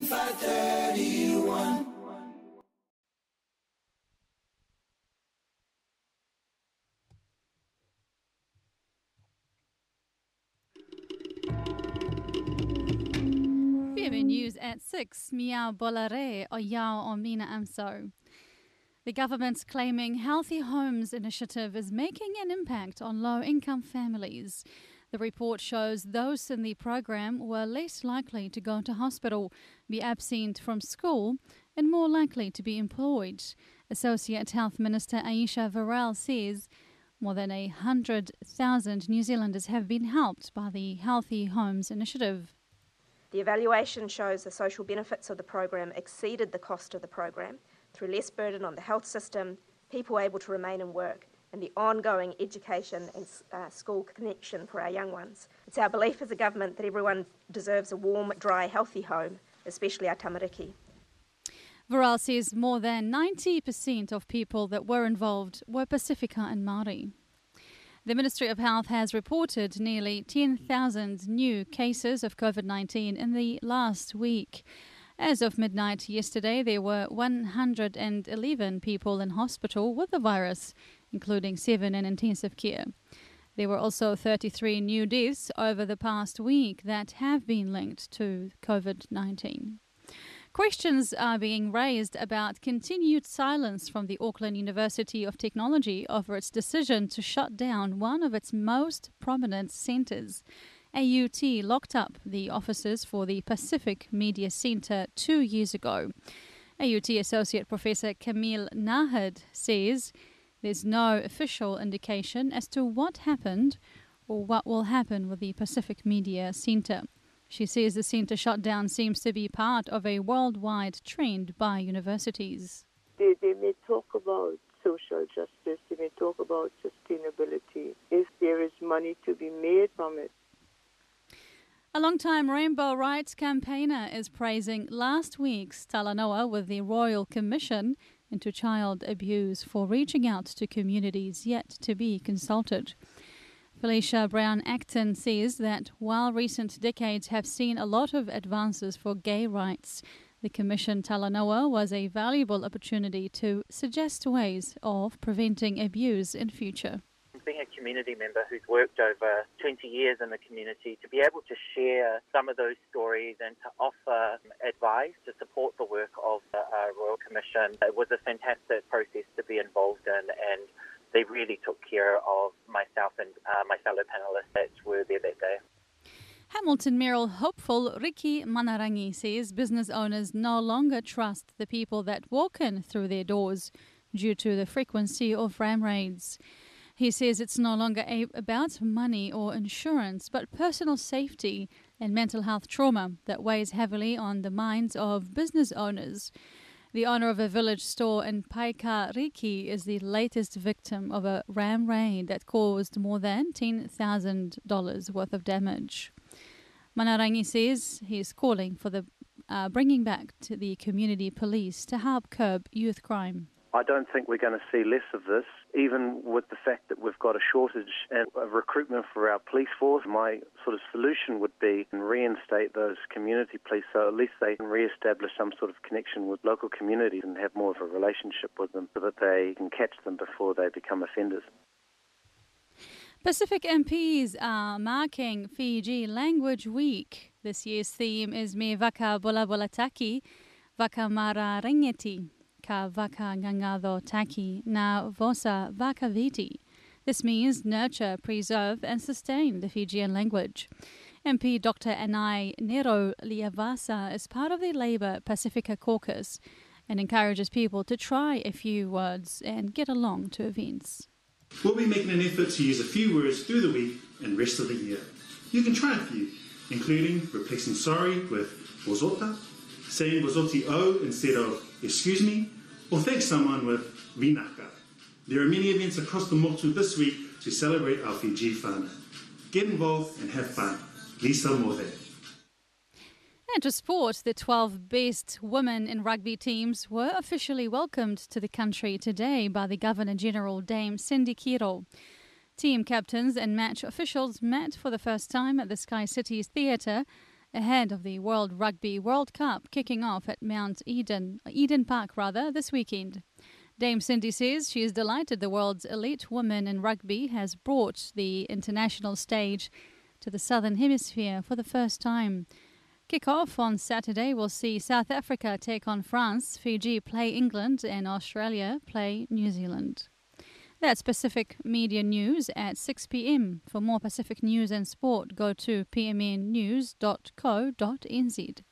531. BMA News at 6. Miao Bolare o Yao Omina Amso. The government's Claiming Healthy Homes initiative is making an impact on low-income families. The report shows those in the program were less likely to go to hospital, be absent from school, and more likely to be employed. Associate Health Minister Aisha Varel says more than 100,000 New Zealanders have been helped by the Healthy Homes initiative. The evaluation shows the social benefits of the program exceeded the cost of the program through less burden on the health system, people able to remain in work, and the ongoing education and school connection for our young ones. It's our belief as a government that everyone deserves a warm, dry, healthy home, especially our tamariki. Varel says more than 90% of people that were involved were Pacifica and Māori. The Ministry of Health has reported nearly 10,000 new cases of COVID-19 in the last week. As of midnight yesterday, there were 111 people in hospital with the virus, including 7 in intensive care. There were also 33 new deaths over the past week that have been linked to COVID-19. Questions are being raised about continued silence from the Auckland University of Technology over its decision to shut down one of its most prominent centres. AUT locked up the offices for the Pacific Media Centre 2 years ago. AUT Associate Professor Camille Nahad says there's no official indication as to what happened or what will happen with the Pacific Media Centre. She says the centre shutdown seems to be part of a worldwide trend by universities. They may talk about social justice, they may talk about sustainability, if there is money to be made from it. A long-time Rainbow Rights campaigner is praising last week's Talanoa with the Royal Commission into Child Abuse for reaching out to communities yet to be consulted. Felicia Brown-Acton says that while recent decades have seen a lot of advances for gay rights, the Commission Talanoa was a valuable opportunity to suggest ways of preventing abuse in future. Being a community member who's worked over 20 years in the community, to be able to share some of those stories and to offer advice to support the work of the Royal Commission, it was a fantastic process to be involved in, and they really took care of myself and my fellow panellists that were there that day. Hamilton Mayoral hopeful Riki Manarangi says business owners no longer trust the people that walk in through their doors due to the frequency of ram raids. He says it's no longer about money or insurance, but personal safety and mental health trauma that weighs heavily on the minds of business owners. The owner of a village store in Paikariki is the latest victim of a ram raid that caused more than $10,000 worth of damage. Manarangi says he is calling for the bringing back to the community police to help curb youth crime. I don't think we're going to see less of this, even with the fact that we've got a shortage of recruitment for our police force. My sort of solution would be to reinstate those community police so at least they can re-establish some sort of connection with local communities and have more of a relationship with them so that they can catch them before they become offenders. Pacific MPs are marking Fiji Language Week. This year's theme is Me Vaka Bola Bola Taki, Vaka Mara Ringeti. Ka vaka ngangado taki na vosa vaka viti. This means nurture, preserve and sustain the Fijian language. MP Dr. Anai Nero Liavasa is part of the Labour Pacifica caucus and encourages people to try a few words and get along to events. We'll be making an effort to use a few words through the week and rest of the year. You can try a few, including replacing sorry with wozota, saying wozoti o instead of excuse me, or thank someone with vinaka. There are many events across the motu this week to celebrate our Fiji whānau. Get involved and have fun. Lisa Mode. And to sport, the 12 best women in rugby teams were officially welcomed to the country today by the Governor-General Dame Cindy Kiro. Team captains and match officials met for the first time at the Sky Cities Theatre ahead of the World Rugby World Cup kicking off at Eden Park this weekend. Dame Cindy says she is delighted the world's elite women in rugby has brought the international stage to the Southern Hemisphere for the first time. Kick-off on Saturday will see South Africa take on France, Fiji play England and Australia play New Zealand. That's Pacific Media News at 6 p.m. For more Pacific news and sport, go to pmnnews.co.nz.